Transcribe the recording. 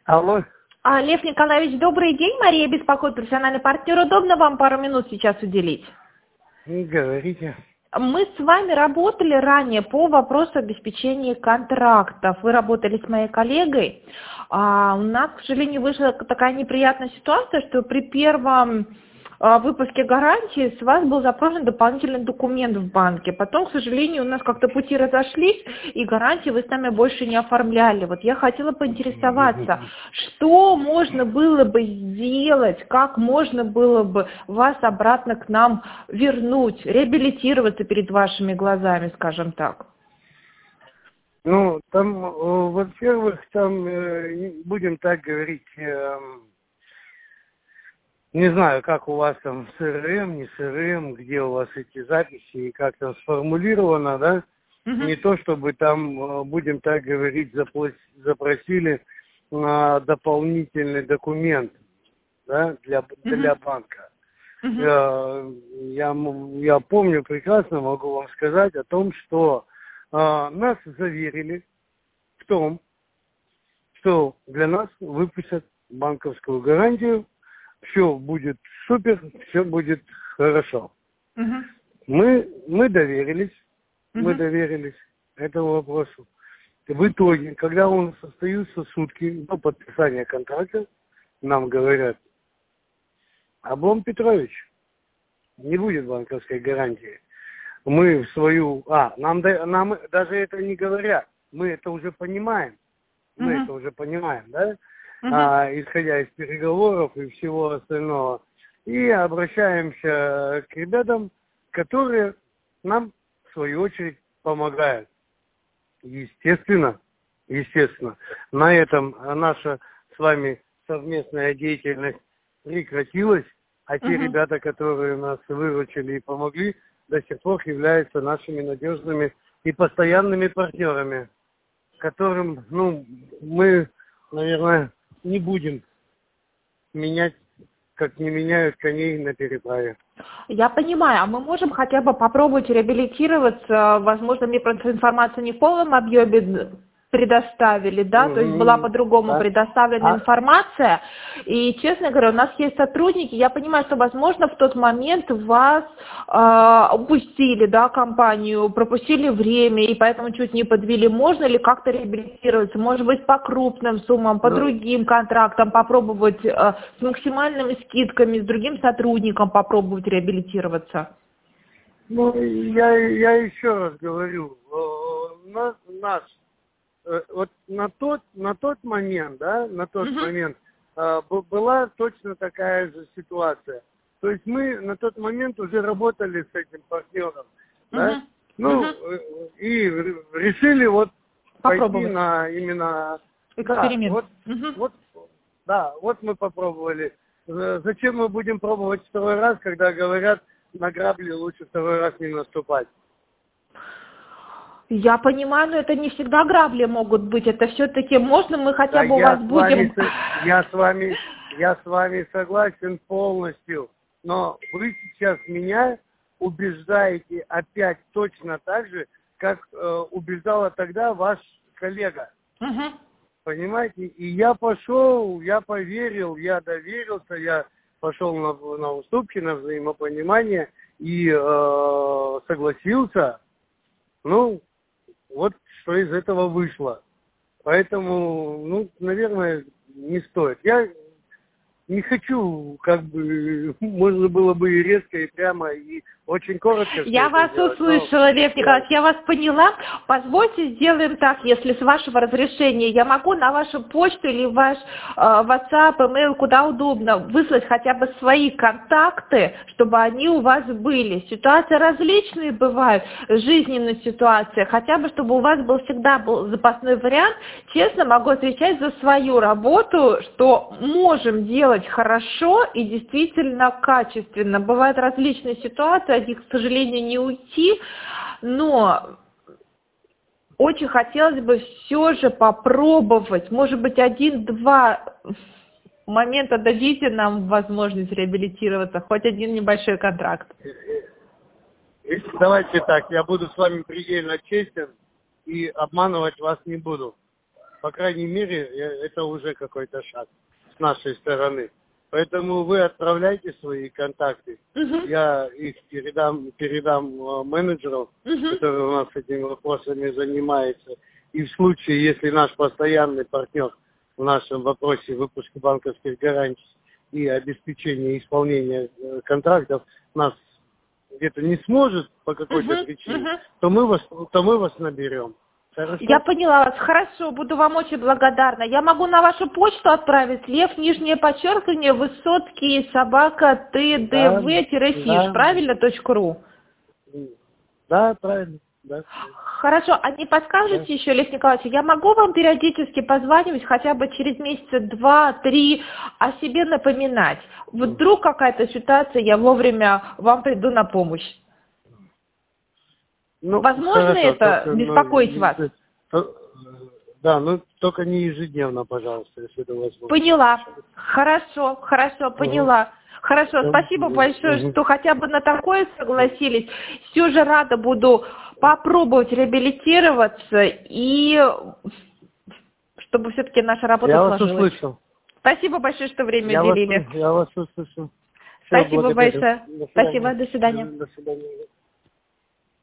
Алло. Лев Николаевич, добрый день. Мария беспокоит, профессиональный партнер. Удобно вам пару минут сейчас уделить? Говорите. Мы с вами работали ранее по вопросу обеспечения контрактов. Вы работали с моей коллегой. У нас, к сожалению, вышла такая неприятная ситуация, что при первом выпуске гарантии с вас был запрошен дополнительный документ в банке. Потом, к сожалению, у нас как-то пути разошлись, и гарантии вы с нами больше не оформляли. Вот я хотела поинтересоваться, что можно было бы сделать, как можно было бы вас обратно к нам вернуть, реабилитироваться перед вашими глазами, скажем так. Ну, там, во-первых, там, будем так говорить, не знаю, как у вас там СРМ, не СРМ, где у вас эти записи и как там сформулировано, да? Не то, чтобы там, будем так говорить, запросили дополнительный документ, да, для банка. Я помню прекрасно, могу вам сказать о том, что нас заверили в том, что для нас выпустят банковскую гарантию, все будет супер, все будет хорошо. Мы доверились, этому вопросу. В итоге, когда у нас остаются сутки до подписания контракта, нам говорят: Облом Петрович, не будет банковской гарантии. Мы в свою... нам даже это не говорят. Мы это уже понимаем. Да? Исходя из переговоров и всего остального. И обращаемся к ребятам, которые нам, в свою очередь, помогают. Естественно, на этом наша с вами совместная деятельность прекратилась, а те ребята, которые нас выручили и помогли, до сих пор являются нашими надежными и постоянными партнерами, которым, мы, наверное, не будем менять, как не меняют коней на переправе. Я понимаю, а мы можем хотя бы попробовать реабилитироваться, возможно, мне просто информацию не в полном объеме предоставили, да, то есть была по-другому предоставлена информация, и, честно говоря, у нас есть сотрудники, я понимаю, что, возможно, в тот момент вас упустили, да, компанию, пропустили время, и поэтому чуть не подвели. Можно ли как-то реабилитироваться, может быть, по крупным суммам, по другим контрактам попробовать, с максимальными скидками, с другим сотрудником попробовать реабилитироваться? Я еще раз говорю, вот на тот момент, да, была точно такая же ситуация. То есть мы на тот момент уже работали с этим партнером, да, и решили вот пойти на именно эксперимент. Вот мы попробовали. Зачем мы будем пробовать второй раз, когда говорят, на грабли лучше второй раз не наступать? Я понимаю, но это не всегда грабли могут быть. Это все-таки можно, мы хотя бы у вас будем... Я с вами согласен полностью. Но вы сейчас меня убеждаете опять точно так же, как убеждала тогда ваш коллега. Понимаете? И я пошел, я поверил, я доверился, я пошел на уступки, на взаимопонимание и согласился. Вот что из этого вышло. Поэтому, наверное, не стоит. Я не хочу, можно было бы и резко, и прямо, и очень коротко. Я вас услышала, Лев Николаевич, я вас поняла. Позвольте, сделаем так, если с вашего разрешения, я могу на вашу почту или ваш WhatsApp, email, куда удобно, выслать хотя бы свои контакты, чтобы они у вас были. Ситуации различные бывают, жизненные ситуации, хотя бы, чтобы у вас всегда был запасной вариант. Честно могу отвечать за свою работу, что можем делать хорошо и действительно качественно. Бывают различные ситуации, от них, к сожалению, не уйти, но очень хотелось бы все же попробовать, может быть, 1-2 момента дадите нам возможность реабилитироваться, хоть один небольшой контракт. Давайте так, я буду с вами предельно честен и обманывать вас не буду. по крайней мере, это уже какой-то шаг с нашей стороны. Поэтому вы отправляйте свои контакты. Я их передам менеджеру, который у нас этими вопросами занимается. И в случае, если наш постоянный партнер в нашем вопросе выпуска банковских гарантий и обеспечения исполнения контрактов нас где-то не сможет по какой-то причине, то мы вас наберем. Хорошо? Я поняла вас. Хорошо, буду вам очень благодарна. Я могу на вашу почту отправить лев, нижнее подчеркивание, Высоцкий, собака, tdv-fish, правильно, .ру? Да, правильно. Да. Хорошо, а не подскажете еще, Лев Николаевич, я могу вам периодически позванивать, хотя бы через месяца 2-3, о себе напоминать? Вдруг какая-то ситуация, я вовремя вам приду на помощь. Ну, возможно хорошо, это только, беспокоить вас? Да, но только не ежедневно, пожалуйста, если это возможно. Поняла. Хорошо, поняла. Хорошо, спасибо большое, что хотя бы на такое согласились. Все же рада буду попробовать реабилитироваться и чтобы все-таки наша работа сложилась. Я вас услышал. Спасибо большое, что время уделили. Я вас услышал. Спасибо большое. Спасибо, до свидания. До свидания.